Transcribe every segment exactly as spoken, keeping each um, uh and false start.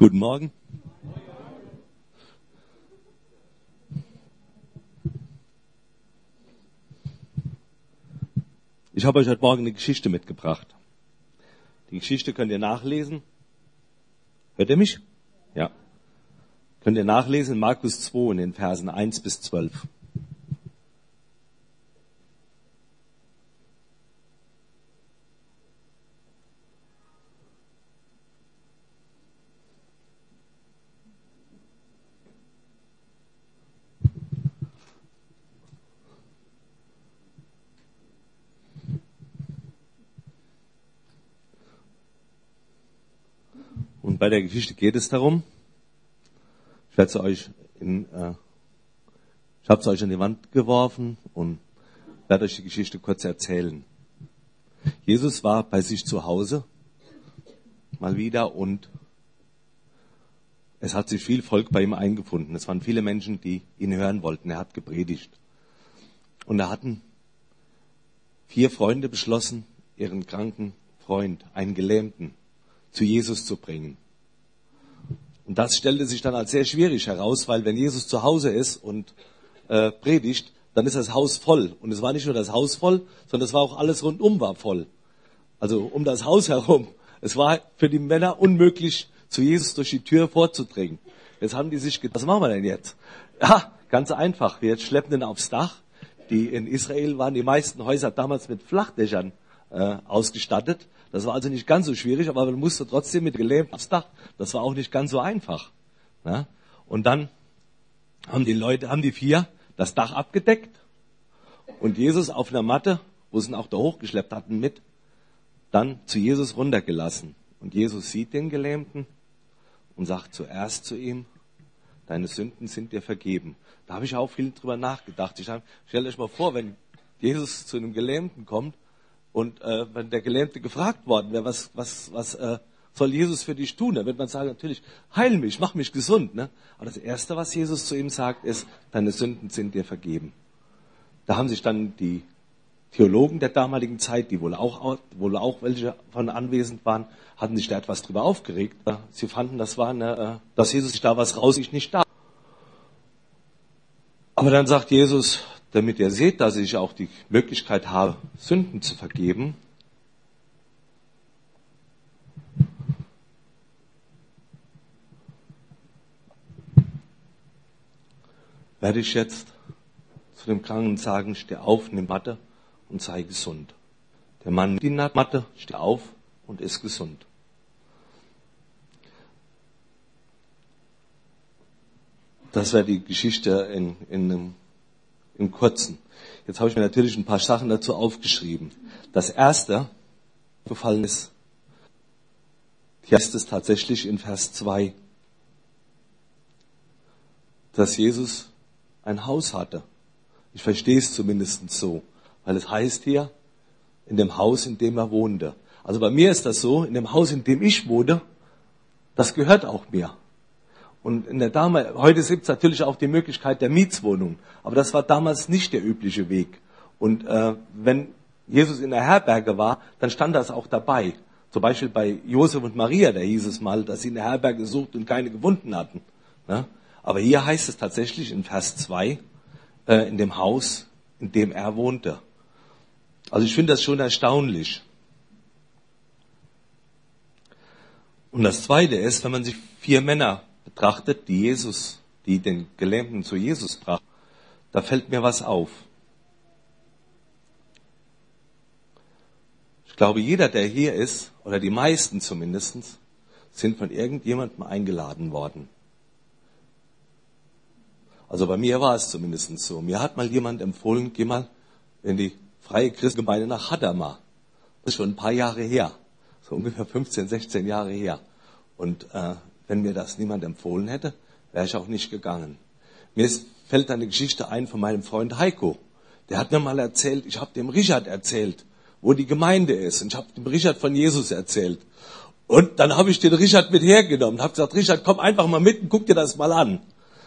Guten Morgen. Ich habe euch heute Morgen eine Geschichte mitgebracht. Die Geschichte könnt ihr nachlesen. Hört ihr mich? Ja. Könnt ihr nachlesen in Markus zwei in den Versen eins bis zwölf. Und bei der Geschichte geht es darum, ich werde sie euch in, äh, ich habe es euch an die Wand geworfen und werde euch die Geschichte kurz erzählen. Jesus war bei sich zu Hause, mal wieder, und es hat sich viel Volk bei ihm eingefunden. Es waren viele Menschen, die ihn hören wollten. Er hat gepredigt. Und da hatten vier Freunde beschlossen, ihren kranken Freund, einen Gelähmten, zu Jesus zu bringen. Und das stellte sich dann als sehr schwierig heraus, weil wenn Jesus zu Hause ist und äh, predigt, dann ist das Haus voll. Und es war nicht nur das Haus voll, sondern es war auch alles rundum war voll. Also um das Haus herum. Es war für die Männer unmöglich, zu Jesus durch die Tür vorzudringen. Jetzt haben die sich gedacht, was machen wir denn jetzt? Ja, ganz einfach. Wir schleppen ihn aufs Dach. Die in Israel waren die meisten Häuser damals mit Flachdächern äh, ausgestattet. Das war also nicht ganz so schwierig, aber man musste trotzdem mit Gelähmten aufs Dach. Das war auch nicht ganz so einfach. Ja? Und dann haben die Leute, haben die vier das Dach abgedeckt und Jesus auf einer Matte, wo sie ihn auch da hochgeschleppt hatten mit, dann zu Jesus runtergelassen. Und Jesus sieht den Gelähmten und sagt zuerst zu ihm, deine Sünden sind dir vergeben. Da habe ich auch viel drüber nachgedacht. Ich hab, stellt euch mal vor, wenn Jesus zu einem Gelähmten kommt, und äh, wenn der Gelähmte gefragt worden wäre, was, was, was äh, soll Jesus für dich tun? Dann wird man sagen, natürlich, heil mich, mach mich gesund. Ne? Aber das Erste, was Jesus zu ihm sagt, ist, deine Sünden sind dir vergeben. Da haben sich dann die Theologen der damaligen Zeit, die wohl auch, wohl auch welche von anwesend waren, hatten sich da etwas drüber aufgeregt. Sie fanden, das war eine, dass Jesus sich da was raus, ich nicht da. Aber dann sagt Jesus, damit ihr seht, dass ich auch die Möglichkeit habe, Sünden zu vergeben, werde ich jetzt zu dem Kranken sagen, steh auf, nimm Matte und sei gesund. Der Mann nimmt die Matte, steht auf und ist gesund. Das wäre die Geschichte in, in einem im Kurzen. Jetzt habe ich mir natürlich ein paar Sachen dazu aufgeschrieben. Das erste, gefallen ist, hier heißt es tatsächlich in Vers zwei, dass Jesus ein Haus hatte. Ich verstehe es zumindest so, weil es heißt hier, in dem Haus, in dem er wohnte. Also bei mir ist das so, in dem Haus, in dem ich wohne, das gehört auch mir. Und in der Dame, heute gibt es natürlich auch die Möglichkeit der Mietswohnung, aber das war damals nicht der übliche Weg. Und äh, wenn Jesus in der Herberge war, dann stand das auch dabei. Zum Beispiel bei Josef und Maria, da hieß es mal, dass sie in der Herberge gesucht und keine gefunden hatten. Ja? Aber hier heißt es tatsächlich in Vers zwei, äh, in dem Haus, in dem er wohnte. Also ich finde das schon erstaunlich. Und das Zweite ist, wenn man sich vier Männer betrachtet, die Jesus, die den Gelähmten zu Jesus brachten, da fällt mir was auf. Ich glaube, jeder, der hier ist, oder die meisten zumindest, sind von irgendjemandem eingeladen worden. Also bei mir war es zumindest so. Mir hat mal jemand empfohlen, geh mal in die freie Christengemeinde nach Hadamar. Das ist schon ein paar Jahre her. So ungefähr fünfzehn, sechzehn Jahre her. Und äh, wenn mir das niemand empfohlen hätte, wäre ich auch nicht gegangen. Mir ist, fällt eine Geschichte ein von meinem Freund Heiko. Der hat mir mal erzählt, ich habe dem Richard erzählt, wo die Gemeinde ist. Und ich habe dem Richard von Jesus erzählt. Und dann habe ich den Richard mit hergenommen und habe gesagt, Richard, komm einfach mal mit und guck dir das mal an.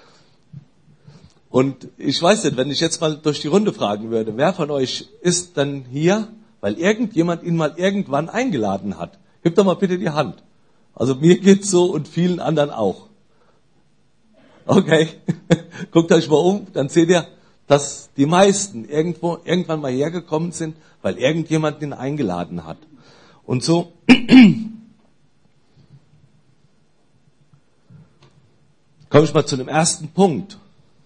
Und ich weiß nicht, wenn ich jetzt mal durch die Runde fragen würde, wer von euch ist dann hier, weil irgendjemand ihn mal irgendwann eingeladen hat? Gib doch mal bitte die Hand. Also mir geht's so und vielen anderen auch. Okay, guckt euch mal um, dann seht ihr, dass die meisten irgendwo irgendwann mal hergekommen sind, weil irgendjemand ihn eingeladen hat. Und so komme ich mal zu dem ersten Punkt.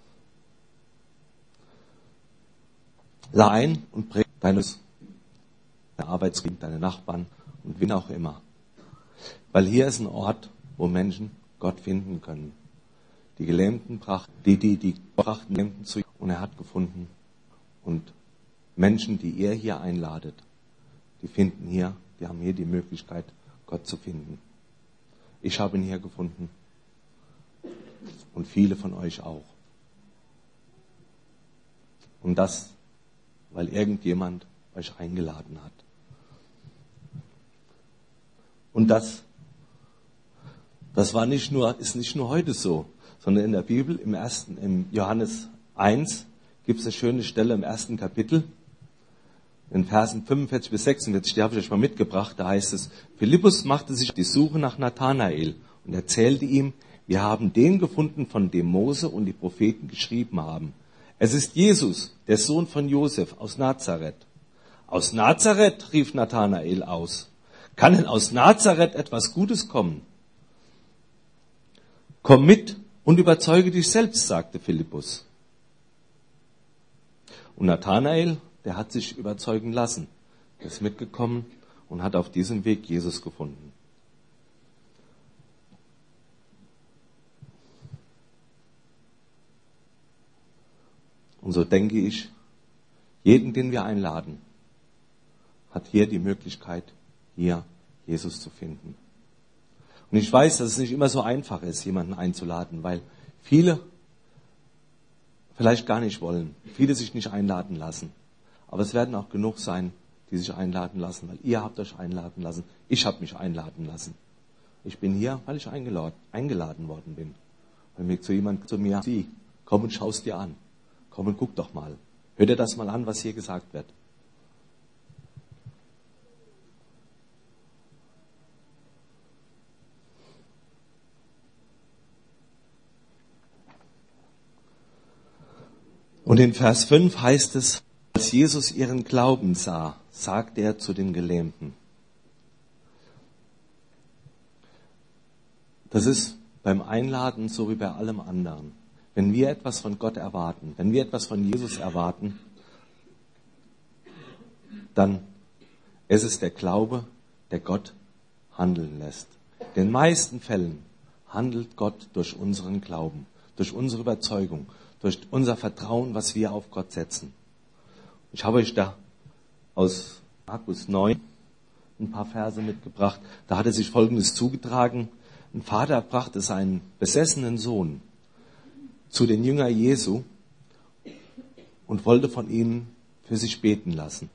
Lade ein und präge deine Arbeitsgeber, deine Nachbarn und wen auch immer. Weil hier ist ein Ort, wo Menschen Gott finden können. Die Gelähmten brachten, die, die, die brachten Gelähmten zu ihm und er hat gefunden. Und Menschen, die ihr hier einladet, die finden hier, die haben hier die Möglichkeit, Gott zu finden. Ich habe ihn hier gefunden. Und viele von euch auch. Und das, weil irgendjemand euch eingeladen hat. Und das, das war nicht nur, ist nicht nur heute so, sondern in der Bibel, im ersten, im Johannes eins, gibt es eine schöne Stelle im ersten Kapitel, in Versen fünfundvierzig bis sechsundvierzig, die habe ich euch mal mitgebracht, da heißt es, Philippus machte sich auf die Suche nach Nathanael und erzählte ihm, wir haben den gefunden, von dem Mose und die Propheten geschrieben haben. Es ist Jesus, der Sohn von Josef aus Nazareth. Aus Nazareth, rief Nathanael aus. Kann denn aus Nazareth etwas Gutes kommen? Komm mit und überzeuge dich selbst, sagte Philippus. Und Nathanael, der hat sich überzeugen lassen. Er ist mitgekommen und hat auf diesem Weg Jesus gefunden. Und so denke ich, jeden, den wir einladen, hat hier die Möglichkeit, hier Jesus zu finden. Und ich weiß, dass es nicht immer so einfach ist, jemanden einzuladen, weil viele vielleicht gar nicht wollen, viele sich nicht einladen lassen. Aber es werden auch genug sein, die sich einladen lassen, weil ihr habt euch einladen lassen, ich habe mich einladen lassen. Ich bin hier, weil ich eingeladen, eingeladen worden bin. Weil mir zu jemand zu mir sagt, komm und schau es dir an. Komm und guck doch mal. Hör dir das mal an, was hier gesagt wird. Und in Vers fünf heißt es, als Jesus ihren Glauben sah, sagte er zu den Gelähmten. Das ist beim Einladen so wie bei allem anderen. Wenn wir etwas von Gott erwarten, wenn wir etwas von Jesus erwarten, dann ist es der Glaube, der Gott handeln lässt. In den meisten Fällen handelt Gott durch unseren Glauben, durch unsere Überzeugung, durch unser Vertrauen, was wir auf Gott setzen. Ich habe euch da aus Markus neun ein paar Verse mitgebracht. Da hatte sich Folgendes zugetragen. Ein Vater brachte seinen besessenen Sohn zu den Jüngern Jesu und wollte von ihnen für sich beten lassen.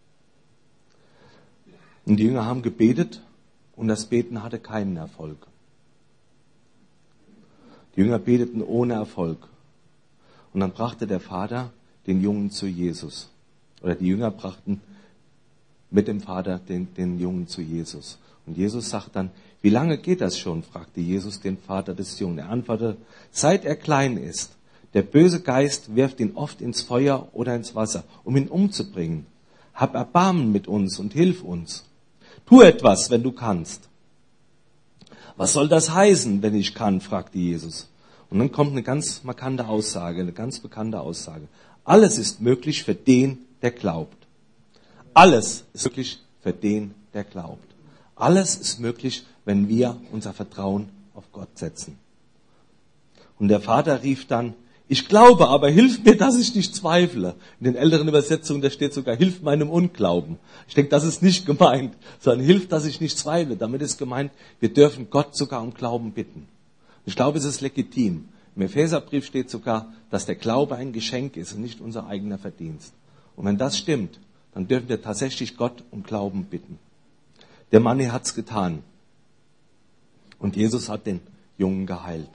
Und die Jünger haben gebetet und das Beten hatte keinen Erfolg. Die Jünger beteten ohne Erfolg. Und dann brachte der Vater den Jungen zu Jesus. Oder die Jünger brachten mit dem Vater den, den Jungen zu Jesus. Und Jesus sagt dann, wie lange geht das schon? Fragte Jesus den Vater des Jungen. Er antwortete, seit er klein ist. Der böse Geist wirft ihn oft ins Feuer oder ins Wasser, um ihn umzubringen. Hab Erbarmen mit uns und hilf uns. Tu etwas, wenn du kannst. Was soll das heißen, wenn ich kann? Fragte Jesus. Und dann kommt eine ganz markante Aussage, eine ganz bekannte Aussage. Alles ist möglich für den, der glaubt. Alles ist möglich für den, der glaubt. Alles ist möglich, wenn wir unser Vertrauen auf Gott setzen. Und der Vater rief dann, ich glaube, aber hilf mir, dass ich nicht zweifle. In den älteren Übersetzungen, da steht sogar, hilf meinem Unglauben. Ich denke, das ist nicht gemeint, sondern hilf, dass ich nicht zweifle. Damit ist gemeint, wir dürfen Gott sogar um Glauben bitten. Ich glaube, es ist legitim. Im Epheserbrief steht sogar, dass der Glaube ein Geschenk ist und nicht unser eigener Verdienst. Und wenn das stimmt, dann dürfen wir tatsächlich Gott um Glauben bitten. Der Mann hat es getan. Und Jesus hat den Jungen geheilt.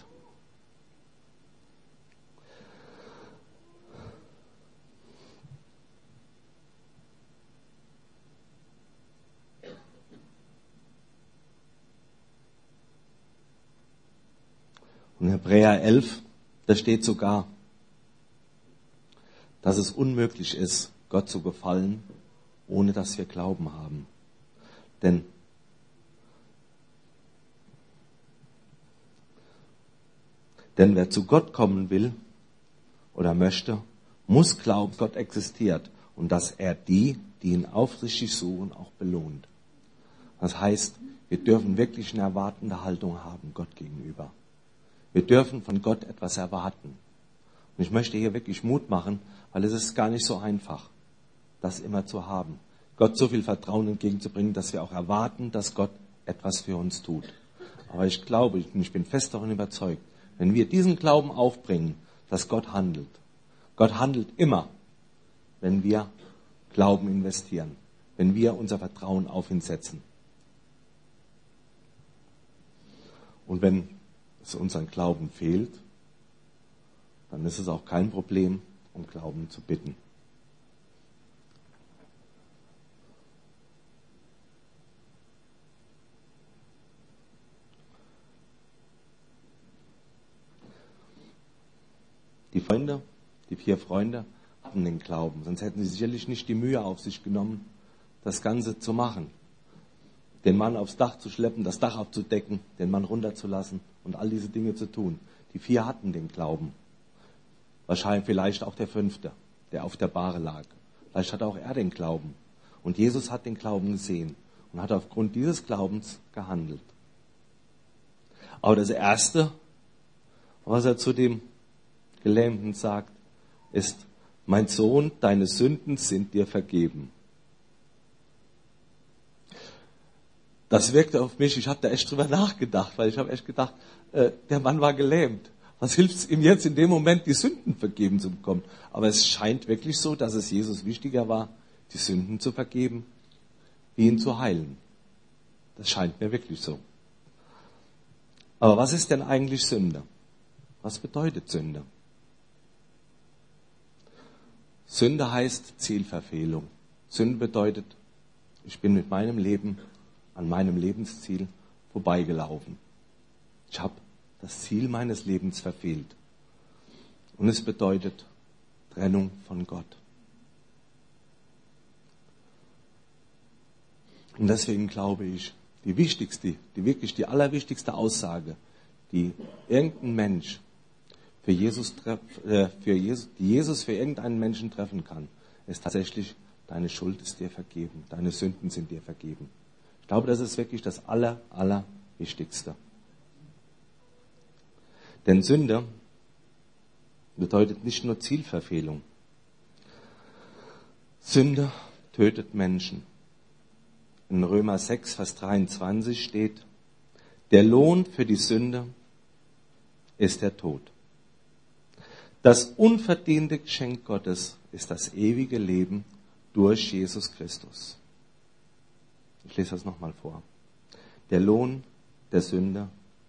In Hebräer elf, da steht sogar, dass es unmöglich ist, Gott zu gefallen, ohne dass wir Glauben haben. Denn Denn wer zu Gott kommen will oder möchte, muss glauben, Gott existiert und dass er die, die ihn aufrichtig suchen, auch belohnt. Das heißt, wir dürfen wirklich eine erwartende Haltung haben Gott gegenüber. Wir dürfen von Gott etwas erwarten. Und ich möchte hier wirklich Mut machen, weil es ist gar nicht so einfach, das immer zu haben. Gott so viel Vertrauen entgegenzubringen, dass wir auch erwarten, dass Gott etwas für uns tut. Aber ich glaube, und ich bin fest davon überzeugt, wenn wir diesen Glauben aufbringen, dass Gott handelt. Gott handelt immer, wenn wir Glauben investieren, wenn wir unser Vertrauen auf ihn setzen. Und wenn es uns an Glauben fehlt, dann ist es auch kein Problem, um Glauben zu bitten. Die Freunde, die vier Freunde, hatten den Glauben, sonst hätten sie sicherlich nicht die Mühe auf sich genommen, das Ganze zu machen. Den Mann aufs Dach zu schleppen, das Dach abzudecken, den Mann runterzulassen und all diese Dinge zu tun. Die vier hatten den Glauben. Wahrscheinlich vielleicht auch der fünfte, der auf der Bahre lag. Vielleicht hatte auch er den Glauben. Und Jesus hat den Glauben gesehen und hat aufgrund dieses Glaubens gehandelt. Aber das Erste, was er zu dem Gelähmten sagt, ist: Mein Sohn, deine Sünden sind dir vergeben. Das wirkte auf mich, ich habe da echt drüber nachgedacht, weil ich habe echt gedacht, äh, der Mann war gelähmt. Was hilft es ihm jetzt in dem Moment, die Sünden vergeben zu bekommen? Aber es scheint wirklich so, dass es Jesus wichtiger war, die Sünden zu vergeben, wie ihn zu heilen. Das scheint mir wirklich so. Aber was ist denn eigentlich Sünde? Was bedeutet Sünde? Sünde heißt Zielverfehlung. Sünde bedeutet, ich bin mit meinem Leben an meinem Lebensziel vorbeigelaufen. Ich habe das Ziel meines Lebens verfehlt. Und es bedeutet Trennung von Gott. Und deswegen glaube ich, die wichtigste, die wirklich die allerwichtigste Aussage, die irgendein Mensch für Jesus, für Jesus, die Jesus für irgendeinen Menschen treffen kann, ist tatsächlich: Deine Schuld ist dir vergeben, deine Sünden sind dir vergeben. Ich glaube, das ist wirklich das aller, aller Wichtigste. Denn Sünde bedeutet nicht nur Zielverfehlung. Sünde tötet Menschen. In Römer sechs, Vers dreiundzwanzig steht: Der Lohn für die Sünde ist der Tod. Das unverdiente Geschenk Gottes ist das ewige Leben durch Jesus Christus. Ich lese das nochmal vor. Der Lohn der Sünde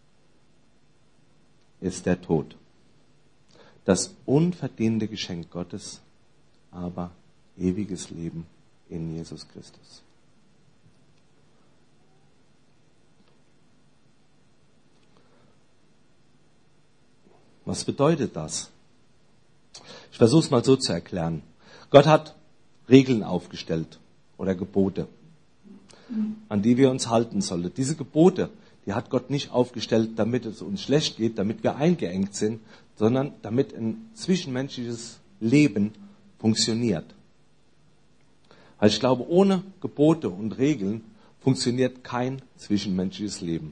ist der Tod. Das unverdiente Geschenk Gottes, aber ewiges Leben in Jesus Christus. Was bedeutet das? Ich versuche es mal so zu erklären. Gott hat Regeln aufgestellt oder Gebote, an die wir uns halten sollen. Diese Gebote, die hat Gott nicht aufgestellt, damit es uns schlecht geht, damit wir eingeengt sind, sondern damit ein zwischenmenschliches Leben funktioniert. Weil ich glaube, ohne Gebote und Regeln funktioniert kein zwischenmenschliches Leben.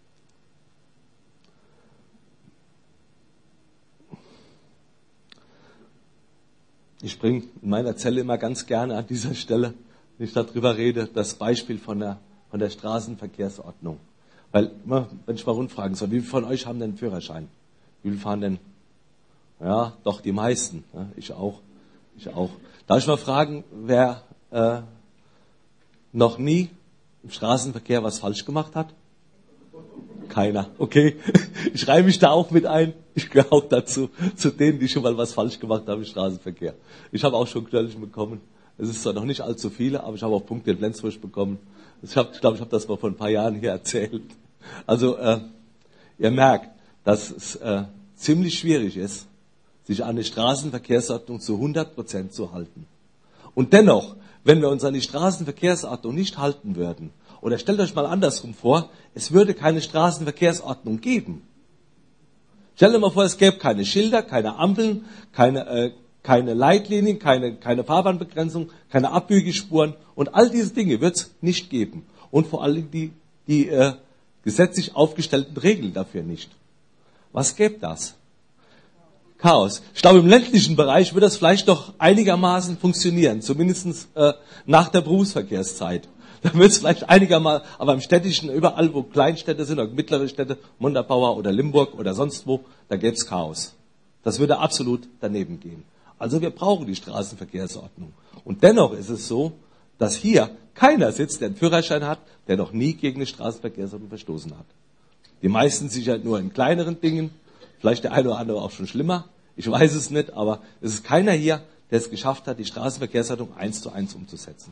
Ich bringe in meiner Zelle immer ganz gerne an dieser Stelle, wenn ich darüber rede, das Beispiel von der, von der Straßenverkehrsordnung. Weil, wenn ich mal rundfragen soll, wie viele von euch haben denn einen Führerschein? Wie viele fahren denn? Ja, doch die meisten. Ja, ich auch. Ich auch. Darf ich mal fragen, wer äh, noch nie im Straßenverkehr was falsch gemacht hat? Keiner. Okay. Ich reihe mich da auch mit ein. Ich gehöre auch dazu, zu denen, die schon mal was falsch gemacht haben im Straßenverkehr. Ich habe auch schon Knöllchen bekommen. Es ist zwar noch nicht allzu viele, aber ich habe auch Punkte in Flensburg bekommen. Ich, hab, ich glaube, ich habe das mal vor ein paar Jahren hier erzählt. Also, äh, ihr merkt, dass es äh, ziemlich schwierig ist, sich an die Straßenverkehrsordnung zu hundert Prozent zu halten. Und dennoch, wenn wir uns an die Straßenverkehrsordnung nicht halten würden, oder stellt euch mal andersrum vor, es würde keine Straßenverkehrsordnung geben. Stellt euch mal vor, es gäbe keine Schilder, keine Ampeln, keine, äh, keine Leitlinien, keine, keine Fahrbahnbegrenzung, keine Abbiegespuren und all diese Dinge wird es nicht geben. Und vor allem die, die äh, gesetzlich aufgestellten Regeln dafür nicht. Was gäbe das? Chaos. Ich glaube, im ländlichen Bereich wird das vielleicht doch einigermaßen funktionieren, zumindest äh, nach der Berufsverkehrszeit. Da wird es vielleicht einigermaßen, aber im städtischen, überall, wo Kleinstädte sind, oder mittlere Städte, Montabaur oder Limburg oder sonst wo, da gäbe es Chaos. Das würde absolut daneben gehen. Also wir brauchen die Straßenverkehrsordnung. Und dennoch ist es so, dass hier keiner sitzt, der einen Führerschein hat, der noch nie gegen die Straßenverkehrsordnung verstoßen hat. Die meisten sicher nur in kleineren Dingen, vielleicht der eine oder andere auch schon schlimmer, ich weiß es nicht, aber es ist keiner hier, der es geschafft hat, die Straßenverkehrsordnung eins zu eins umzusetzen.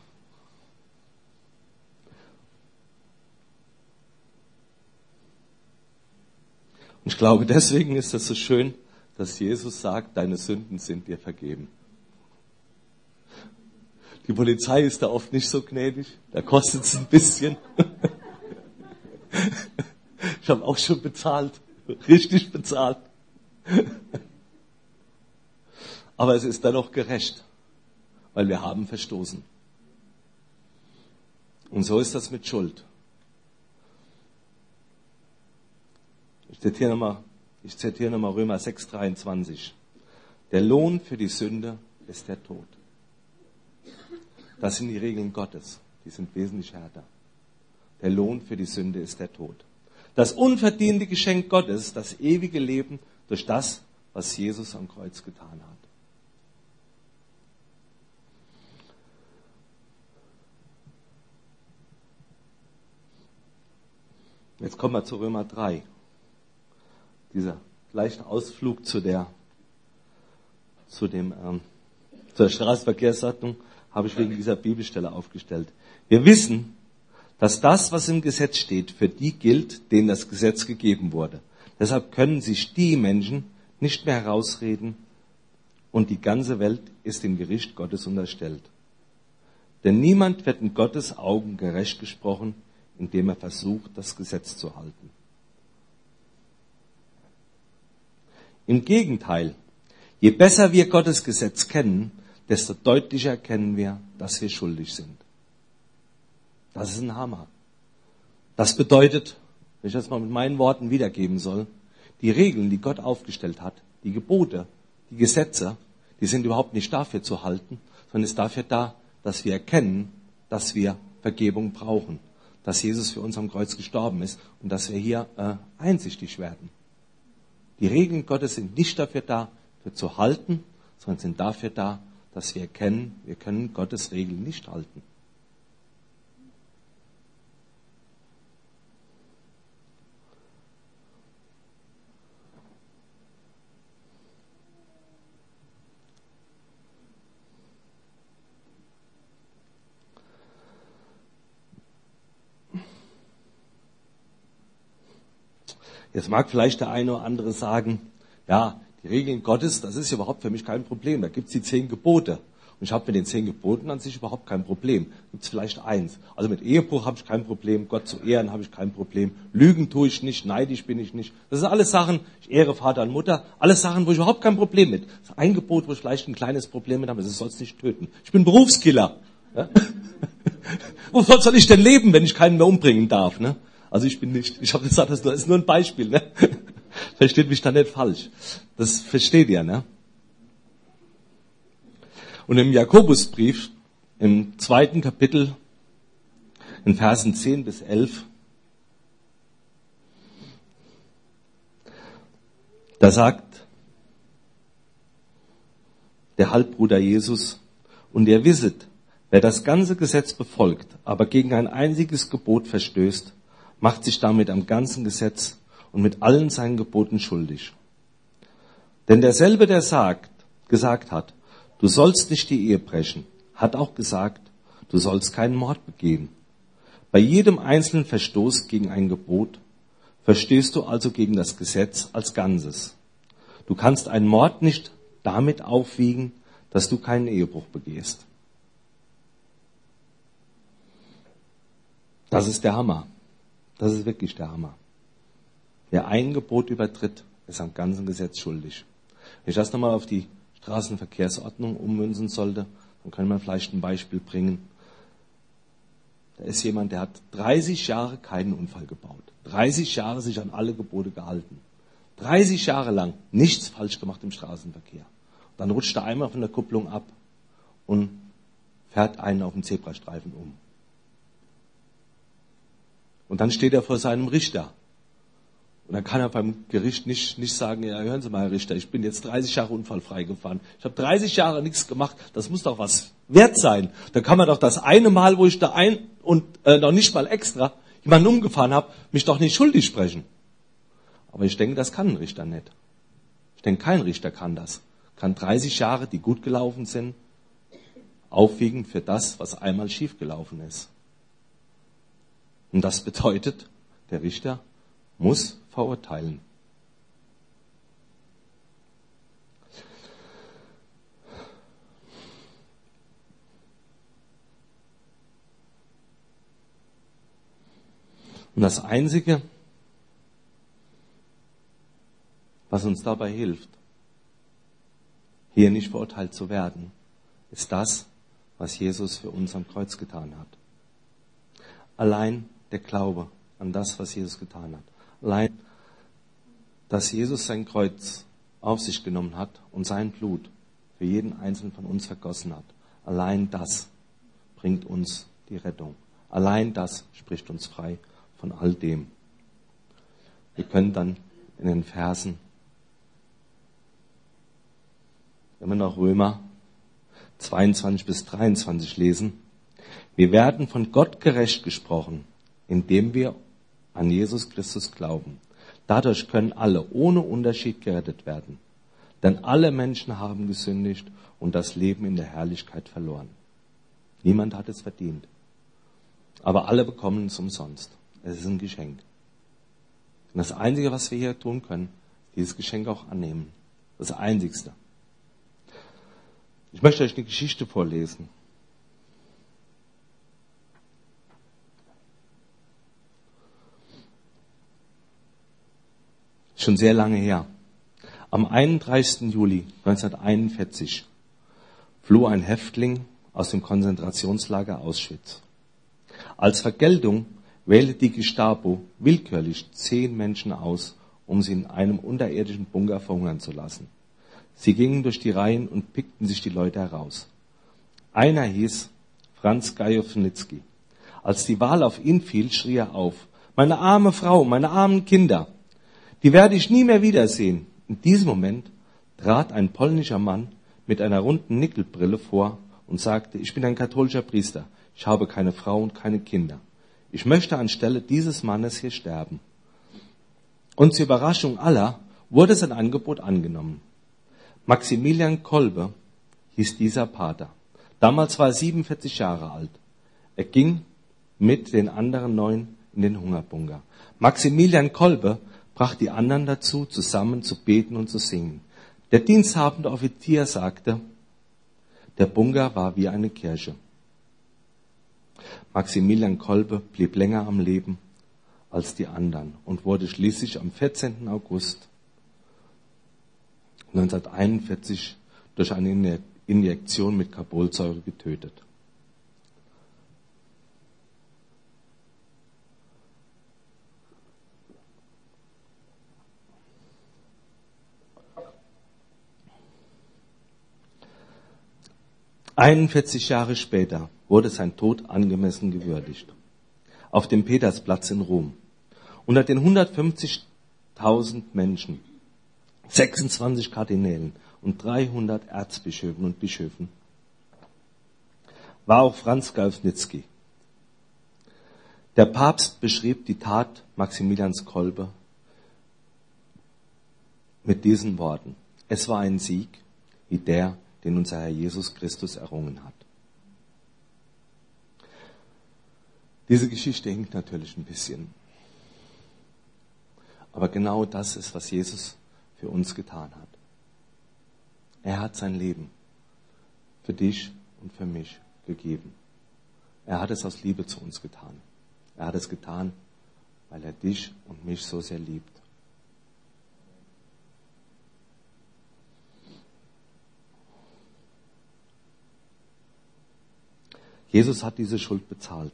Und ich glaube, deswegen ist es so schön, dass Jesus sagt, deine Sünden sind dir vergeben. Die Polizei ist da oft nicht so gnädig, da kostet es ein bisschen. Ich habe auch schon bezahlt, richtig bezahlt. Aber es ist dennoch gerecht, weil wir haben verstoßen. Und so ist das mit Schuld. Ich zitiere nochmal, ich zitiere nochmal Römer sechs, dreiundzwanzig. Der Lohn für die Sünde ist der Tod. Das sind die Regeln Gottes. Die sind wesentlich härter. Der Lohn für die Sünde ist der Tod. Das unverdiente Geschenk Gottes, das ewige Leben durch das, was Jesus am Kreuz getan hat. Jetzt kommen wir zu Römer drei. Dieser leichte Ausflug zu der, zu dem, ähm, zur Straßenverkehrsordnung habe ich wegen dieser Bibelstelle aufgestellt. Wir wissen, dass das, was im Gesetz steht, für die gilt, denen das Gesetz gegeben wurde. Deshalb können sich die Menschen nicht mehr herausreden und die ganze Welt ist dem Gericht Gottes unterstellt. Denn niemand wird in Gottes Augen gerecht gesprochen, indem er versucht, das Gesetz zu halten. Im Gegenteil, je besser wir Gottes Gesetz kennen, desto deutlicher erkennen wir, dass wir schuldig sind. Das ist ein Hammer. Das bedeutet, wenn ich das mal mit meinen Worten wiedergeben soll, die Regeln, die Gott aufgestellt hat, die Gebote, die Gesetze, die sind überhaupt nicht dafür zu halten, sondern ist dafür da, dass wir erkennen, dass wir Vergebung brauchen, dass Jesus für uns am Kreuz gestorben ist und dass wir hier äh, einsichtig werden. Die Regeln Gottes sind nicht dafür da, für zu halten, sondern sind dafür da, dass wir erkennen, wir können Gottes Regeln nicht halten. Jetzt mag vielleicht der eine oder andere sagen, ja, die Regeln Gottes, das ist überhaupt für mich kein Problem. Da gibt es die zehn Gebote. Und ich habe mit den zehn Geboten an sich überhaupt kein Problem. Gibt es vielleicht eins. Also mit Ehebruch habe ich kein Problem, Gott zu ehren habe ich kein Problem, Lügen tue ich nicht, neidisch bin ich nicht. Das sind alles Sachen, ich ehre Vater und Mutter, alles Sachen, wo ich überhaupt kein Problem mit. Das ist ein Gebot, wo ich vielleicht ein kleines Problem mit habe, das ist, sollst nicht töten. Ich bin Berufskiller. Ja? Wovon soll ich denn leben, wenn ich keinen mehr umbringen darf? Ne? Also ich bin nicht, ich habe gesagt, das ist nur ein Beispiel. Ne? Versteht mich da nicht falsch. Das versteht ihr, ne? Und im Jakobusbrief, im zweiten Kapitel, in Versen zehn bis elf, da sagt der Halbbruder Jesus, und ihr wisset, wer das ganze Gesetz befolgt, aber gegen ein einziges Gebot verstößt, macht sich damit am ganzen Gesetz und mit allen seinen Geboten schuldig. Denn derselbe, der sagt, gesagt hat, du sollst nicht die Ehe brechen, hat auch gesagt, du sollst keinen Mord begehen. Bei jedem einzelnen Verstoß gegen ein Gebot Verstehst du also gegen das Gesetz als Ganzes? Du kannst einen Mord nicht damit aufwiegen, dass du keinen Ehebruch begehst. Das ist der Hammer. Das ist wirklich der Hammer. Wer ein Gebot übertritt, ist am ganzen Gesetz schuldig. Wenn ich das nochmal auf die Straßenverkehrsordnung ummünzen sollte, dann können wir vielleicht ein Beispiel bringen. Da ist jemand, der hat dreißig Jahre keinen Unfall gebaut. dreißig Jahre sich an alle Gebote gehalten. dreißig Jahre lang nichts falsch gemacht im Straßenverkehr. Dann rutscht er einmal von der Kupplung ab und fährt einen auf dem Zebrastreifen um. Und dann steht er vor seinem Richter. Und dann kann er beim Gericht nicht, nicht sagen, ja, hören Sie mal, Herr Richter, ich bin jetzt dreißig Jahre unfallfrei gefahren. Ich habe dreißig Jahre nichts gemacht. Das muss doch was wert sein. Da kann man doch das eine Mal, wo ich da ein und äh, noch nicht mal extra jemanden umgefahren habe, mich doch nicht schuldig sprechen. Aber ich denke, das kann ein Richter nicht. Ich denke, kein Richter kann das. Kann dreißig Jahre, die gut gelaufen sind, aufwiegen für das, was einmal schiefgelaufen ist. Und das bedeutet, der Richter muss verurteilen. Und das Einzige, was uns dabei hilft, hier nicht verurteilt zu werden, ist das, was Jesus für uns am Kreuz getan hat. Allein der Glaube an das, was Jesus getan hat. Allein, dass Jesus sein Kreuz auf sich genommen hat und sein Blut für jeden Einzelnen von uns vergossen hat. Allein das bringt uns die Rettung. Allein das spricht uns frei von all dem. Wir können dann in den Versen, wenn wir noch Römer zweiundzwanzig bis dreiundzwanzig lesen, wir werden von Gott gerecht gesprochen, indem wir an Jesus Christus glauben. Dadurch können alle ohne Unterschied gerettet werden. Denn alle Menschen haben gesündigt und das Leben in der Herrlichkeit verloren. Niemand hat es verdient. Aber alle bekommen es umsonst. Es ist ein Geschenk. Und das Einzige, was wir hier tun können, dieses Geschenk auch annehmen. Das Einzigste. Ich möchte euch eine Geschichte vorlesen. Schon sehr lange her. Am einunddreißigsten Juli neunzehnhunderteinundvierzig floh ein Häftling aus dem Konzentrationslager Auschwitz. Als Vergeltung wählte die Gestapo willkürlich zehn Menschen aus, um sie in einem unterirdischen Bunker verhungern zu lassen. Sie gingen durch die Reihen und pickten sich die Leute heraus. Einer hieß Franz Gajownitzki. Als die Wahl auf ihn fiel, schrie er auf: Meine arme Frau, meine armen Kinder, die werde ich nie mehr wiedersehen. In diesem Moment trat ein polnischer Mann mit einer runden Nickelbrille vor und sagte: Ich bin ein katholischer Priester. Ich habe keine Frau und keine Kinder. Ich möchte anstelle dieses Mannes hier sterben. Und zur Überraschung aller wurde sein Angebot angenommen. Maximilian Kolbe hieß dieser Pater. Damals war er siebenundvierzig Jahre alt. Er ging mit den anderen neun in den Hungerbunker. Maximilian Kolbe brachte die anderen dazu, zusammen zu beten und zu singen. Der diensthabende Offizier sagte, der Bunker war wie eine Kirche. Maximilian Kolbe blieb länger am Leben als die anderen und wurde schließlich am vierzehnten August neunzehnhunderteinundvierzig durch eine Injektion mit Carbolsäure getötet. einundvierzig Jahre später wurde sein Tod angemessen gewürdigt. Auf dem Petersplatz in Rom. Unter den hundertfünfzigtausend Menschen, sechsundzwanzig Kardinälen und dreihundert Erzbischöfen und Bischöfen war auch Franz Gajownitzki. Der Papst beschrieb die Tat Maximilians Kolbe mit diesen Worten: Es war ein Sieg, wie der, den unser Herr Jesus Christus errungen hat. Diese Geschichte hinkt natürlich ein bisschen. Aber genau das ist, was Jesus für uns getan hat. Er hat sein Leben für dich und für mich gegeben. Er hat es aus Liebe zu uns getan. Er hat es getan, weil er dich und mich so sehr liebt. Jesus hat diese Schuld bezahlt.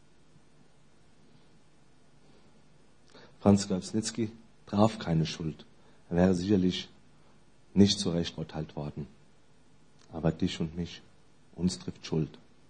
Franz Grabowski traf keine Schuld. Er wäre sicherlich nicht zu Recht verurteilt worden. Aber dich und mich, uns trifft Schuld.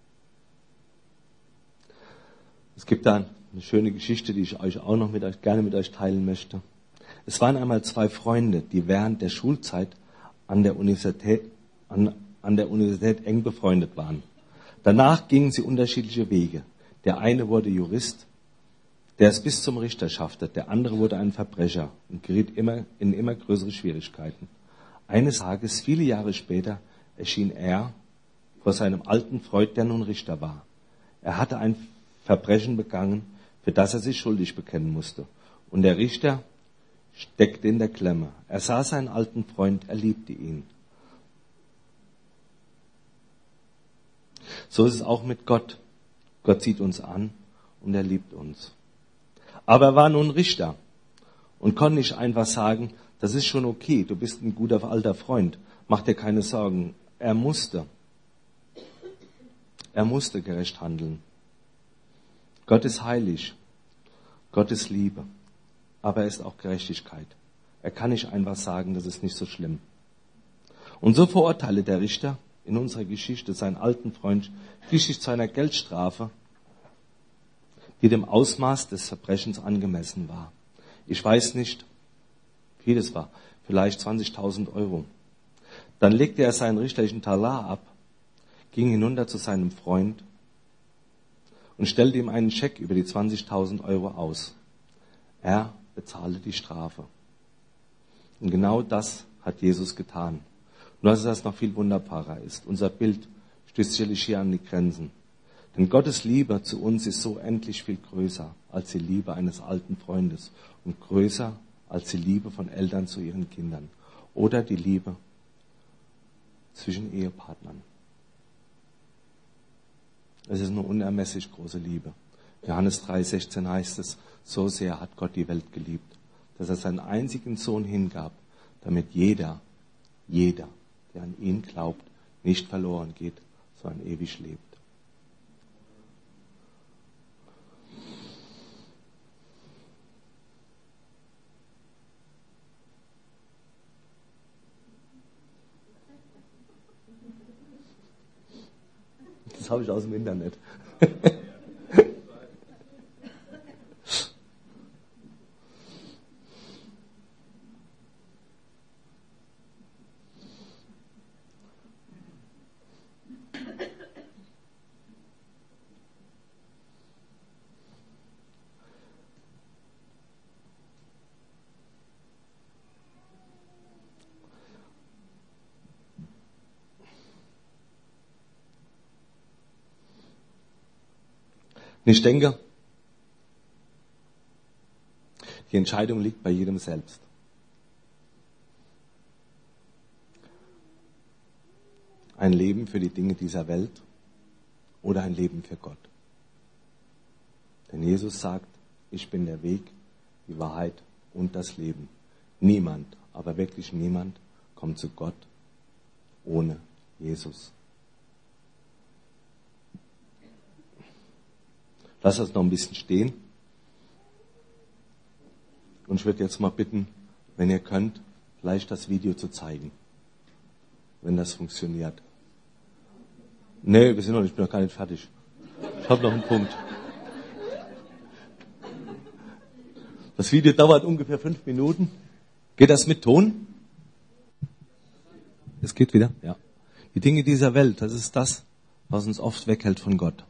Es gibt da eine schöne Geschichte, die ich euch auch noch mit euch, gerne mit euch teilen möchte. Es waren einmal zwei Freunde, die während der Schulzeit an der Universität, an, an der Universität eng befreundet waren. Danach gingen sie unterschiedliche Wege. Der eine wurde Jurist, der es bis zum Richter schaffte. Der andere wurde ein Verbrecher und geriet immer in immer größere Schwierigkeiten. Eines Tages, viele Jahre später, erschien er vor seinem alten Freund, der nun Richter war. Er hatte ein Verbrechen begangen, für das er sich schuldig bekennen musste. Und der Richter steckte in der Klemme. Er sah seinen alten Freund, er liebte ihn. So ist es auch mit Gott. Gott sieht uns an und er liebt uns. Aber er war nun Richter und konnte nicht einfach sagen, das ist schon okay, du bist ein guter alter Freund, mach dir keine Sorgen. Er musste, er musste gerecht handeln. Gott ist heilig, Gott ist Liebe, aber er ist auch Gerechtigkeit. Er kann nicht einfach sagen, das ist nicht so schlimm. Und so verurteile der Richter in unserer Geschichte seinen alten Freund schließlich zu einer Geldstrafe, die dem Ausmaß des Verbrechens angemessen war. Ich weiß nicht, wie viel es war, vielleicht zwanzigtausend Euro. Dann legte er seinen richterlichen Talar ab, ging hinunter zu seinem Freund und stellte ihm einen Scheck über die zwanzigtausend Euro aus. Er bezahlte die Strafe. Und genau das hat Jesus getan. Nur dass das noch viel wunderbarer ist. Unser Bild stößt sicherlich hier an die Grenzen. Denn Gottes Liebe zu uns ist so endlich viel größer als die Liebe eines alten Freundes und größer als die Liebe von Eltern zu ihren Kindern oder die Liebe zwischen Ehepartnern. Es ist eine unermesslich große Liebe. Johannes drei sechzehn heißt es, so sehr hat Gott die Welt geliebt, dass er seinen einzigen Sohn hingab, damit jeder, jeder, der an ihn glaubt, nicht verloren geht, sondern ewig lebt. Das habe ich aus dem Internet. Und ich denke, die Entscheidung liegt bei jedem selbst. Ein Leben für die Dinge dieser Welt oder ein Leben für Gott. Denn Jesus sagt, ich bin der Weg, die Wahrheit und das Leben. Niemand, aber wirklich niemand, kommt zu Gott ohne Jesus. Lass das noch ein bisschen stehen. Und ich würde jetzt mal bitten, wenn ihr könnt, vielleicht das Video zu zeigen. Wenn das funktioniert. Nee, wir sind noch nicht, ich bin noch gar nicht fertig. Ich habe noch einen Punkt. Das Video dauert ungefähr fünf Minuten. Geht das mit Ton? Es geht wieder? Ja. Die Dinge dieser Welt, das ist das, was uns oft weghält von Gott.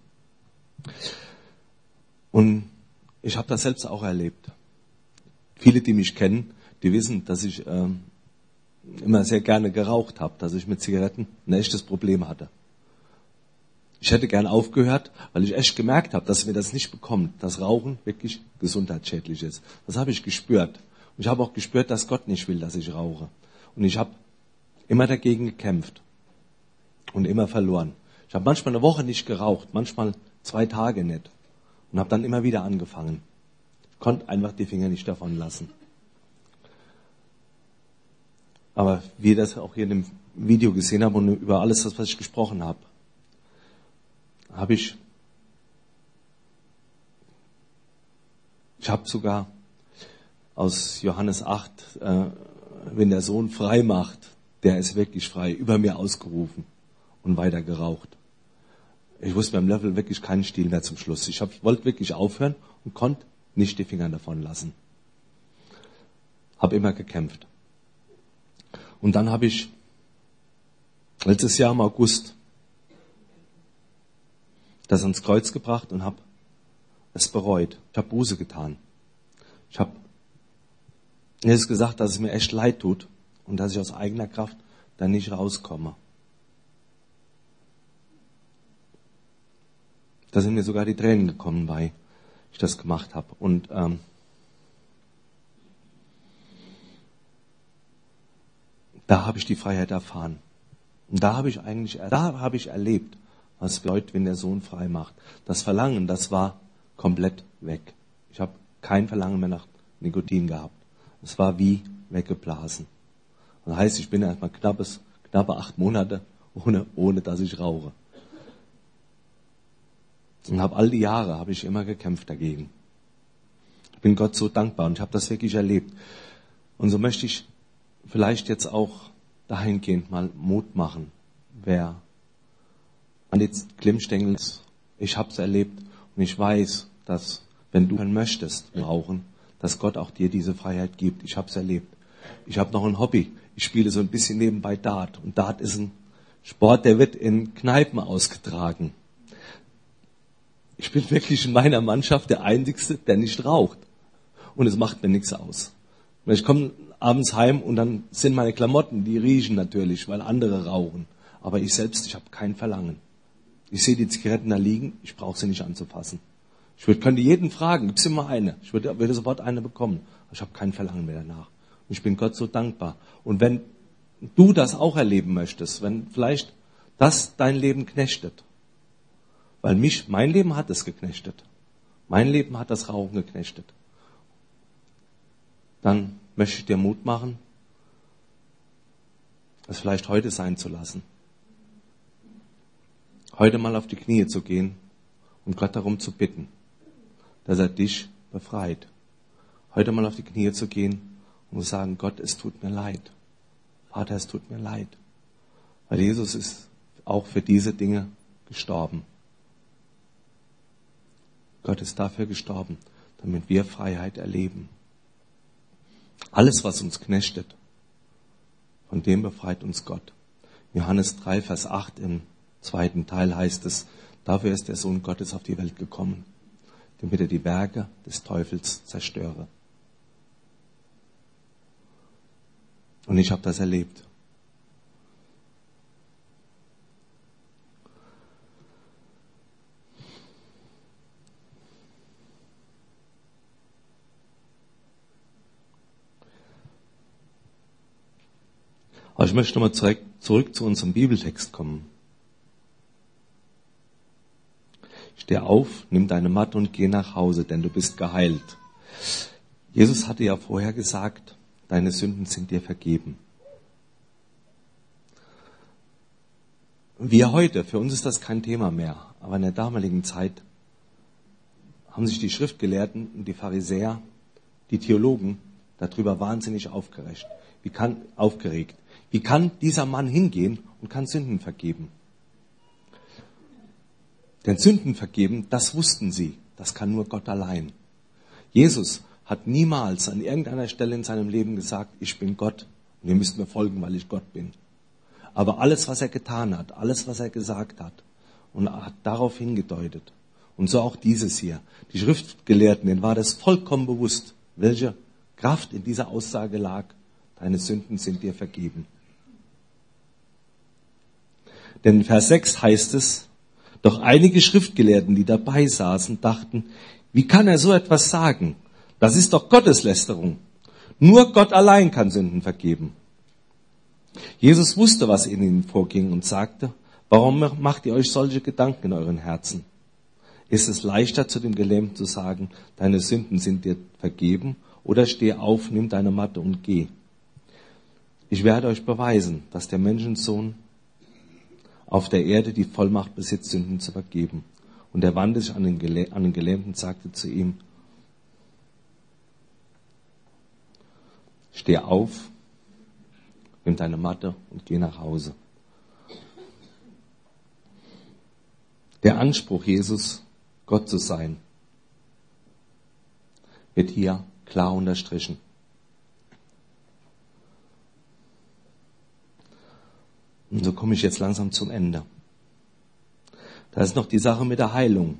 Und ich habe das selbst auch erlebt. Viele, die mich kennen, die wissen, dass ich ähm, immer sehr gerne geraucht habe, dass ich mit Zigaretten ein echtes Problem hatte. Ich hätte gern aufgehört, weil ich echt gemerkt habe, dass mir das nicht bekommt, dass Rauchen wirklich gesundheitsschädlich ist. Das habe ich gespürt. Und ich habe auch gespürt, dass Gott nicht will, dass ich rauche. Und ich habe immer dagegen gekämpft und immer verloren. Ich habe manchmal eine Woche nicht geraucht, manchmal zwei Tage nicht. Und habe dann immer wieder angefangen. Konnte einfach die Finger nicht davon lassen. Aber wie ihr das auch hier in dem Video gesehen habt und über alles das, was ich gesprochen habe, habe ich, ich habe sogar aus Johannes acht, äh, wenn der Sohn frei macht, der ist wirklich frei, über mir ausgerufen und weiter geraucht. Ich wusste beim Löffel wirklich keinen Stil mehr zum Schluss. Ich hab, wollte wirklich aufhören und konnte nicht die Finger davon lassen. Habe immer gekämpft. Und dann habe ich letztes Jahr im August das ans Kreuz gebracht und habe es bereut. Ich habe Buße getan. Ich habe jetzt gesagt, dass es mir echt leid tut und dass ich aus eigener Kraft da nicht rauskomme. Da sind mir sogar die Tränen gekommen, weil ich das gemacht habe. Und ähm, da habe ich die Freiheit erfahren. Und da habe ich eigentlich, da habe ich erlebt, was es bedeutet, wenn der Sohn frei macht. Das Verlangen, das war komplett weg. Ich habe kein Verlangen mehr nach Nikotin gehabt. Es war wie weggeblasen. Das heißt, ich bin erstmal knappes, knappe acht Monate ohne, ohne dass ich rauche. Und habe all die Jahre habe ich immer gekämpft dagegen. Ich bin Gott so dankbar und ich habe das wirklich erlebt. Und so möchte ich vielleicht jetzt auch dahingehend mal Mut machen, wer an die Glimmstängel ist. Ich habe es erlebt und ich weiß, dass wenn du möchtest rauchen, dass Gott auch dir diese Freiheit gibt. Ich habe es erlebt. Ich habe noch ein Hobby. Ich spiele so ein bisschen nebenbei Dart. Und Dart ist ein Sport, der wird in Kneipen ausgetragen. Ich bin wirklich in meiner Mannschaft der Einzige, der nicht raucht. Und es macht mir nichts aus. Ich komme abends heim und dann sind meine Klamotten, die riechen natürlich, weil andere rauchen. Aber ich selbst, ich habe kein Verlangen. Ich sehe die Zigaretten da liegen, ich brauche sie nicht anzufassen. Ich würde, könnte jeden fragen, gibt es immer eine? Ich würde, würde sofort eine bekommen. Aber ich habe kein Verlangen mehr danach. Und ich bin Gott so dankbar. Und wenn du das auch erleben möchtest, wenn vielleicht das dein Leben knechtet, weil mich, mein Leben hat es geknechtet. Mein Leben hat das Rauchen geknechtet. Dann möchte ich dir Mut machen, es vielleicht heute sein zu lassen. Heute mal auf die Knie zu gehen und Gott darum zu bitten, dass er dich befreit. Heute mal auf die Knie zu gehen und zu sagen, Gott, es tut mir leid. Vater, es tut mir leid. Weil Jesus ist auch für diese Dinge gestorben. Gott ist dafür gestorben, damit wir Freiheit erleben. Alles, was uns knechtet, von dem befreit uns Gott. Johannes drei, Vers acht im zweiten Teil heißt es, dafür ist der Sohn Gottes auf die Welt gekommen, damit er die Werke des Teufels zerstöre. Und ich habe das erlebt. Aber ich möchte nochmal zurück, zurück zu unserem Bibeltext kommen. Steh auf, nimm deine Matte und geh nach Hause, denn du bist geheilt. Jesus hatte ja vorher gesagt, deine Sünden sind dir vergeben. Wir heute, für uns ist das kein Thema mehr, aber in der damaligen Zeit haben sich die Schriftgelehrten und die Pharisäer, die Theologen, darüber wahnsinnig aufgeregt. Wie kann, aufgeregt. Wie kann dieser Mann hingehen und kann Sünden vergeben? Denn Sünden vergeben, das wussten sie. Das kann nur Gott allein. Jesus hat niemals an irgendeiner Stelle in seinem Leben gesagt, ich bin Gott und ihr müsst mir folgen, weil ich Gott bin. Aber alles, was er getan hat, alles, was er gesagt hat, und er hat darauf hingedeutet. Und so auch dieses hier. Die Schriftgelehrten, denen war das vollkommen bewusst, welche Kraft in dieser Aussage lag. Deine Sünden sind dir vergeben. Denn in Vers sechs heißt es, doch einige Schriftgelehrten, die dabei saßen, dachten, wie kann er so etwas sagen? Das ist doch Gotteslästerung. Nur Gott allein kann Sünden vergeben. Jesus wusste, was in ihnen vorging und sagte, warum macht ihr euch solche Gedanken in euren Herzen? Ist es leichter, zu dem Gelähmten zu sagen, deine Sünden sind dir vergeben, oder steh auf, nimm deine Matte und geh? Ich werde euch beweisen, dass der Menschensohn auf der Erde die Vollmacht besitzt, Sünden zu vergeben. Und er wandte sich an den, Gelä- an den Gelähmten und sagte zu ihm, steh auf, nimm deine Matte und geh nach Hause. Der Anspruch, Jesus, Gott zu sein, wird hier klar unterstrichen. Und so komme ich jetzt langsam zum Ende. Da ist noch die Sache mit der Heilung.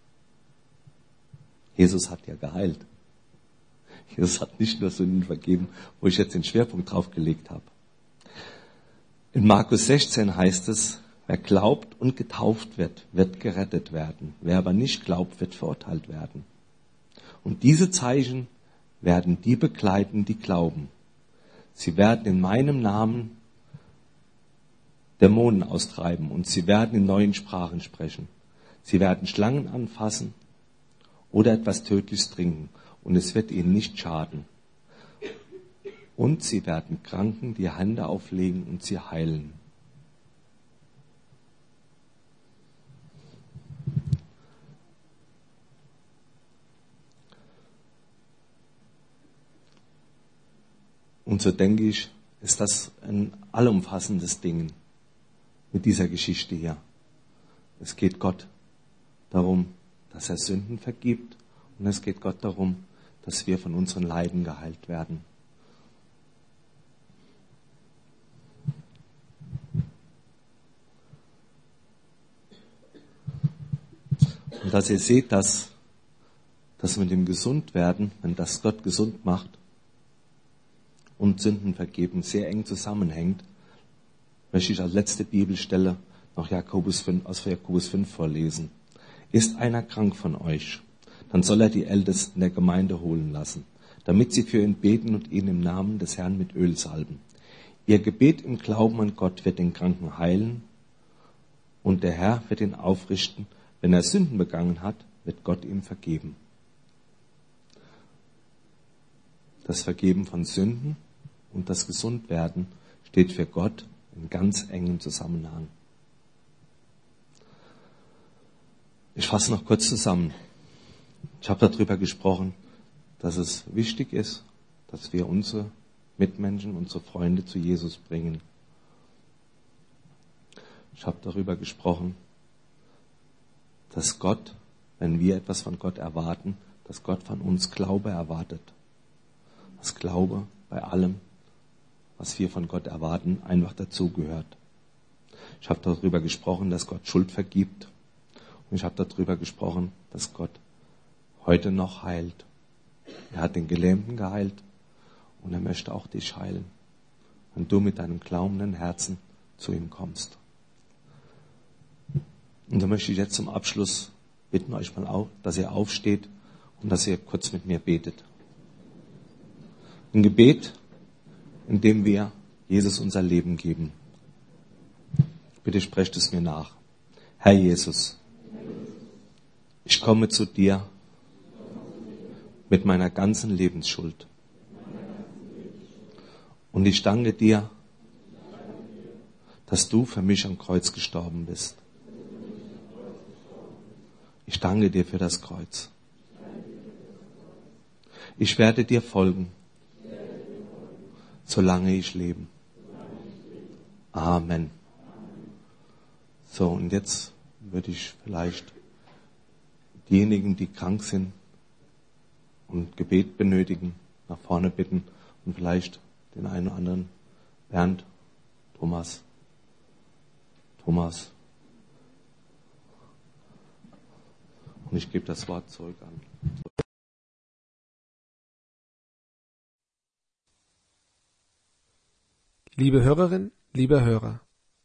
Jesus hat ja geheilt. Jesus hat nicht nur Sünden vergeben, wo ich jetzt den Schwerpunkt drauf gelegt habe. In Markus sechzehn heißt es, wer glaubt und getauft wird, wird gerettet werden. Wer aber nicht glaubt, wird verurteilt werden. Und diese Zeichen werden die begleiten, die glauben. Sie werden in meinem Namen Dämonen austreiben und sie werden in neuen Sprachen sprechen. Sie werden Schlangen anfassen oder etwas Tödliches trinken und es wird ihnen nicht schaden. Und sie werden Kranken die Hände auflegen und sie heilen. Und so denke ich, ist das ein allumfassendes Ding mit dieser Geschichte hier. Es geht Gott darum, dass er Sünden vergibt und es geht Gott darum, dass wir von unseren Leiden geheilt werden. Und dass ihr seht, dass, dass mit dem Gesundwerden, wenn das Gott gesund macht und Sünden vergeben, sehr eng zusammenhängt, möchte ich als letzte Bibelstelle noch Jakobus fünf, aus Jakobus fünf vorlesen. Ist einer krank von euch, dann soll er die Ältesten der Gemeinde holen lassen, damit sie für ihn beten und ihn im Namen des Herrn mit Öl salben. Ihr Gebet im Glauben an Gott wird den Kranken heilen und der Herr wird ihn aufrichten. Wenn er Sünden begangen hat, wird Gott ihm vergeben. Das Vergeben von Sünden und das Gesundwerden steht für Gott in ganz engem Zusammenhang. Ich fasse noch kurz zusammen. Ich habe darüber gesprochen, dass es wichtig ist, dass wir unsere Mitmenschen, unsere Freunde zu Jesus bringen. Ich habe darüber gesprochen, dass Gott, wenn wir etwas von Gott erwarten, dass Gott von uns Glaube erwartet. Dass Glaube bei allem, was wir von Gott erwarten, einfach dazugehört. Ich habe darüber gesprochen, dass Gott Schuld vergibt. Und ich habe darüber gesprochen, dass Gott heute noch heilt. Er hat den Gelähmten geheilt und er möchte auch dich heilen, wenn du mit deinem glaubenden Herzen zu ihm kommst. Und da möchte ich jetzt zum Abschluss bitten euch mal auf, dass ihr aufsteht und dass ihr kurz mit mir betet. Ein Gebet, in dem wir Jesus unser Leben geben. Bitte sprecht es mir nach. Herr Jesus, ich komme zu dir mit meiner ganzen Lebensschuld. Und ich danke dir, dass du für mich am Kreuz gestorben bist. Ich danke dir für das Kreuz. Ich werde dir folgen, solange ich lebe. Amen. So, und jetzt würde ich vielleicht diejenigen, die krank sind und Gebet benötigen, nach vorne bitten und vielleicht den einen oder anderen, Bernd, Thomas, Thomas. Und ich gebe das Wort zurück an. Liebe Hörerin, lieber Hörer.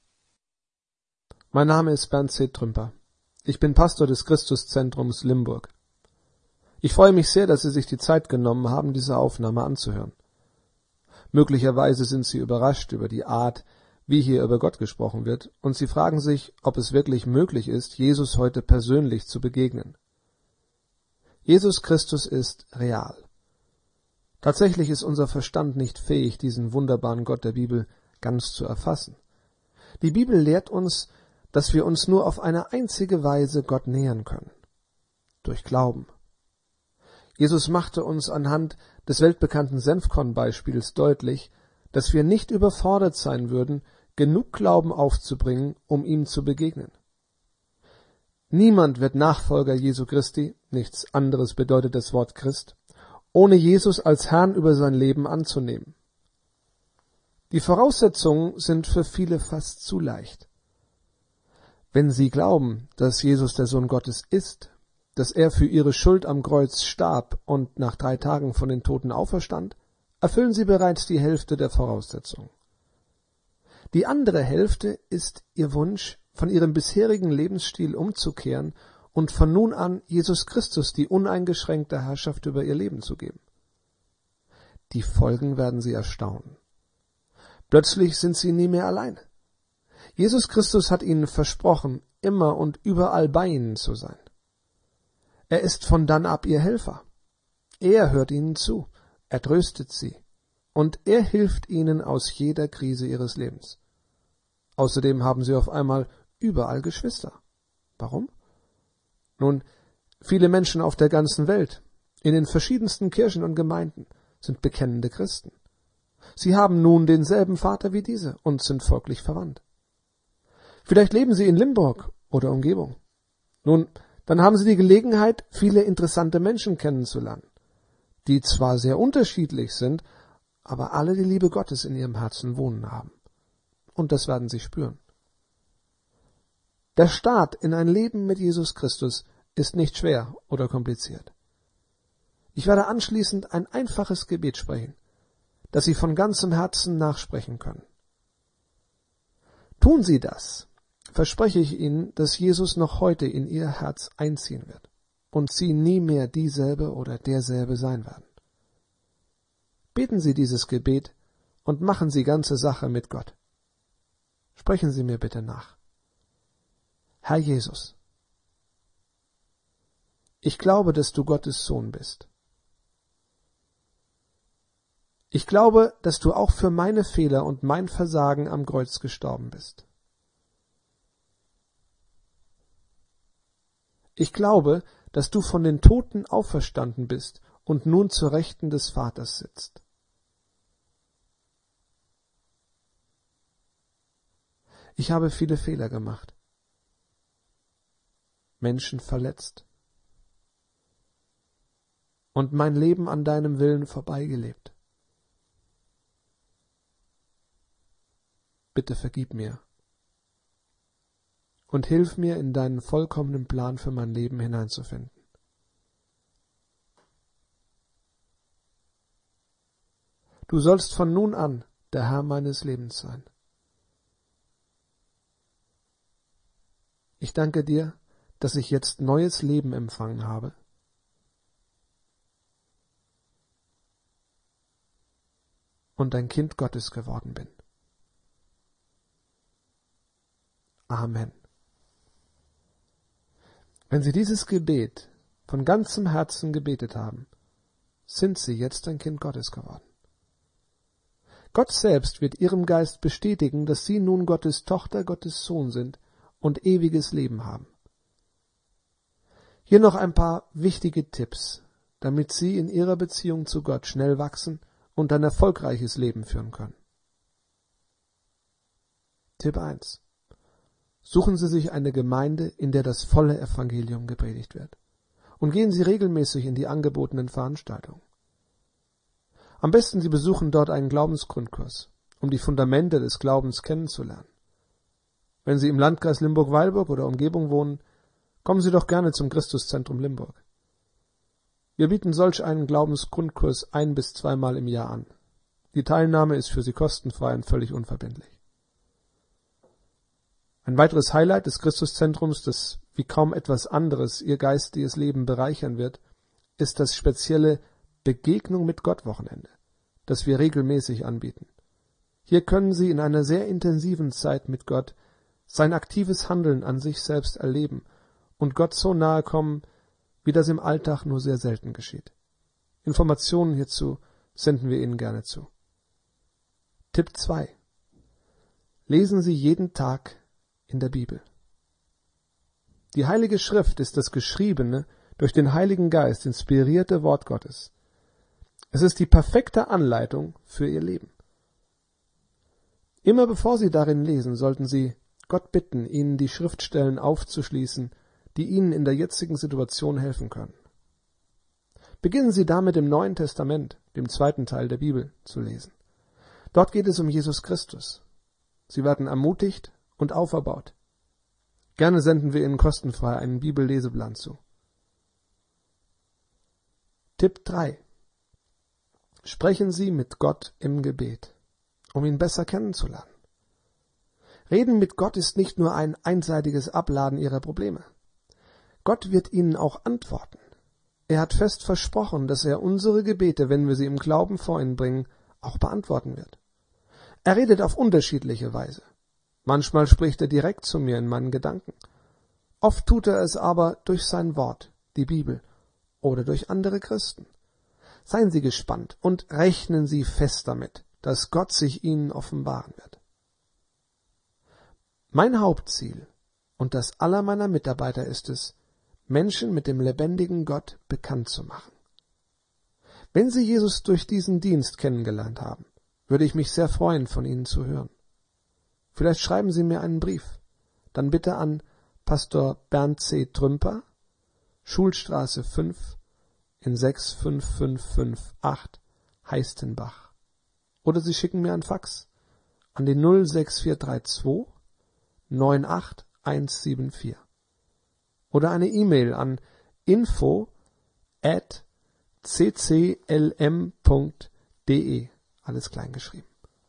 Mein Name ist Bernd C. Trümper. Ich bin Pastor des Christuszentrums Limburg. Ich freue mich sehr, dass Sie sich die Zeit genommen haben, diese Aufnahme anzuhören. Möglicherweise sind sie überrascht über die Art, wie hier über Gott gesprochen wird, und sie fragen sich, ob es wirklich möglich ist, Jesus heute persönlich zu begegnen. Jesus Christus ist real. Tatsächlich ist unser Verstand nicht fähig, diesen wunderbaren Gott der Bibel ganz zu erfassen. Die Bibel lehrt uns, dass wir uns nur auf eine einzige Weise Gott nähern können: durch Glauben. Jesus machte uns anhand des weltbekannten Senfkorn-Beispiels deutlich, dass wir nicht überfordert sein würden, genug Glauben aufzubringen, um ihm zu begegnen. Niemand wird Nachfolger Jesu Christi, nichts anderes bedeutet das Wort Christ, ohne Jesus als Herrn über sein Leben anzunehmen. Die Voraussetzungen sind für viele fast zu leicht. Wenn sie glauben, dass Jesus der Sohn Gottes ist, dass er für ihre Schuld am Kreuz starb und nach drei Tagen von den Toten auferstand, erfüllen sie bereits die Hälfte der Voraussetzungen. Die andere Hälfte ist ihr Wunsch, von ihrem bisherigen Lebensstil umzukehren und von nun an Jesus Christus die uneingeschränkte Herrschaft über ihr Leben zu geben. Die Folgen werden sie erstaunen. Plötzlich sind sie nie mehr allein. Jesus Christus hat ihnen versprochen, immer und überall bei ihnen zu sein. Er ist von dann ab ihr Helfer. Er hört ihnen zu, er tröstet sie und er hilft ihnen aus jeder Krise ihres Lebens. Außerdem haben sie auf einmal überall Geschwister. Warum? Nun, viele Menschen auf der ganzen Welt, in den verschiedensten Kirchen und Gemeinden, sind bekennende Christen. Sie haben nun denselben Vater wie diese und sind folglich verwandt. Vielleicht leben sie in Limburg oder Umgebung. Nun, dann haben sie die Gelegenheit, viele interessante Menschen kennenzulernen, die zwar sehr unterschiedlich sind, aber alle die Liebe Gottes in ihrem Herzen wohnen haben. Und das werden sie spüren. Der Start in ein Leben mit Jesus Christus ist nicht schwer oder kompliziert. Ich werde anschließend ein einfaches Gebet sprechen, das Sie von ganzem Herzen nachsprechen können. Tun Sie das, verspreche ich Ihnen, dass Jesus noch heute in Ihr Herz einziehen wird und Sie nie mehr dieselbe oder derselbe sein werden. Beten Sie dieses Gebet und machen Sie ganze Sache mit Gott. Sprechen Sie mir bitte nach. Herr Jesus, ich glaube, dass du Gottes Sohn bist. Ich glaube, dass du auch für meine Fehler und mein Versagen am Kreuz gestorben bist. Ich glaube, dass du von den Toten auferstanden bist und nun zur Rechten des Vaters sitzt. Ich habe viele Fehler gemacht, Menschen verletzt und mein Leben an deinem Willen vorbeigelebt. Bitte vergib mir und hilf mir, in deinen vollkommenen Plan für mein Leben hineinzufinden. Du sollst von nun an der Herr meines Lebens sein. Ich danke dir, dass ich jetzt neues Leben empfangen habe. Und ein Kind Gottes geworden bin. Amen. Wenn Sie dieses Gebet von ganzem Herzen gebetet haben, sind Sie jetzt ein Kind Gottes geworden. Gott selbst wird Ihrem Geist bestätigen, dass Sie nun Gottes Tochter, Gottes Sohn sind und ewiges Leben haben. Hier noch ein paar wichtige Tipps, damit Sie in Ihrer Beziehung zu Gott schnell wachsen und ein erfolgreiches Leben führen können. Tipp eins. Suchen Sie sich eine Gemeinde, in der das volle Evangelium gepredigt wird, und gehen Sie regelmäßig in die angebotenen Veranstaltungen. Am besten Sie besuchen dort einen Glaubensgrundkurs, um die Fundamente des Glaubens kennenzulernen. Wenn Sie im Landkreis Limburg-Weilburg oder Umgebung wohnen, kommen Sie doch gerne zum Christuszentrum Limburg. Wir bieten solch einen Glaubensgrundkurs ein- bis zweimal im Jahr an. Die Teilnahme ist für Sie kostenfrei und völlig unverbindlich. Ein weiteres Highlight des Christuszentrums, das wie kaum etwas anderes Ihr geistiges Leben bereichern wird, ist das spezielle Begegnung mit Gott Wochenende, das wir regelmäßig anbieten. Hier können Sie in einer sehr intensiven Zeit mit Gott sein aktives Handeln an sich selbst erleben und Gott so nahe kommen, wie das im Alltag nur sehr selten geschieht. Informationen hierzu senden wir Ihnen gerne zu. Tipp zwei. Lesen Sie jeden Tag in der Bibel. Die Heilige Schrift ist das geschriebene, durch den Heiligen Geist inspirierte Wort Gottes. Es ist die perfekte Anleitung für Ihr Leben. Immer bevor Sie darin lesen, sollten Sie Gott bitten, Ihnen die Schriftstellen aufzuschließen, die Ihnen in der jetzigen Situation helfen können. Beginnen Sie damit im Neuen Testament, dem zweiten Teil der Bibel, zu lesen. Dort geht es um Jesus Christus. Sie werden ermutigt und auferbaut. Gerne senden wir Ihnen kostenfrei einen Bibelleseplan zu. Tipp drei. Sprechen Sie mit Gott im Gebet, um ihn besser kennenzulernen. Reden mit Gott ist nicht nur ein einseitiges Abladen Ihrer Probleme. Gott wird Ihnen auch antworten. Er hat fest versprochen, dass er unsere Gebete, wenn wir sie im Glauben vor ihn bringen, auch beantworten wird. Er redet auf unterschiedliche Weise. Manchmal spricht er direkt zu mir in meinen Gedanken. Oft tut er es aber durch sein Wort, die Bibel, oder durch andere Christen. Seien Sie gespannt und rechnen Sie fest damit, dass Gott sich Ihnen offenbaren wird. Mein Hauptziel und das aller meiner Mitarbeiter ist es, Menschen mit dem lebendigen Gott bekannt zu machen. Wenn Sie Jesus durch diesen Dienst kennengelernt haben, würde ich mich sehr freuen, von Ihnen zu hören. Vielleicht schreiben Sie mir einen Brief, dann bitte an Pastor Bernd C. Trümper, Schulstraße fünf in sechs fünf fünf fünf acht, Heistenbach. Oder Sie schicken mir einen Fax an die null sechs vier drei zwei neun acht eins sieben vier. Oder eine E-Mail an info at c c l m punkt d e, alles klein geschrieben.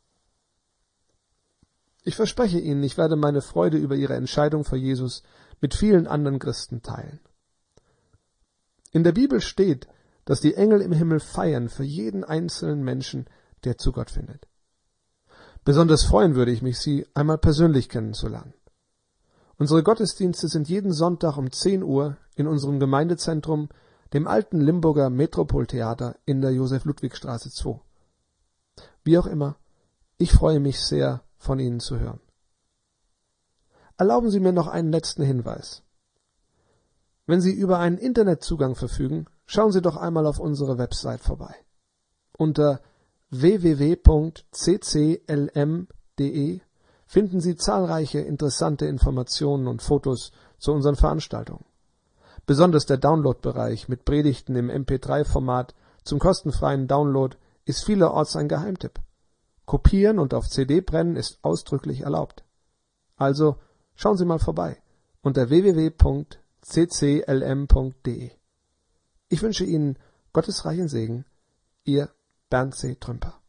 Ich verspreche Ihnen, ich werde meine Freude über Ihre Entscheidung für Jesus mit vielen anderen Christen teilen. In der Bibel steht, dass die Engel im Himmel feiern für jeden einzelnen Menschen, der zu Gott findet. Besonders freuen würde ich mich, Sie einmal persönlich kennenzulernen. Unsere Gottesdienste sind jeden Sonntag um zehn Uhr in unserem Gemeindezentrum, dem alten Limburger Metropoltheater in der Josef-Ludwig-Straße zwei. Wie auch immer, ich freue mich sehr, von Ihnen zu hören. Erlauben Sie mir noch einen letzten Hinweis. Wenn Sie über einen Internetzugang verfügen, schauen Sie doch einmal auf unsere Website vorbei. Unter w w w punkt c c l m punkt d e finden Sie zahlreiche interessante Informationen und Fotos zu unseren Veranstaltungen. Besonders der Download-Bereich mit Predigten im M P drei Format zum kostenfreien Download ist vielerorts ein Geheimtipp. Kopieren und auf C D brennen ist ausdrücklich erlaubt. Also schauen Sie mal vorbei unter w w w punkt c c l m punkt d e. Ich wünsche Ihnen Gottes reichen Segen, Ihr Bernd C. Trümper.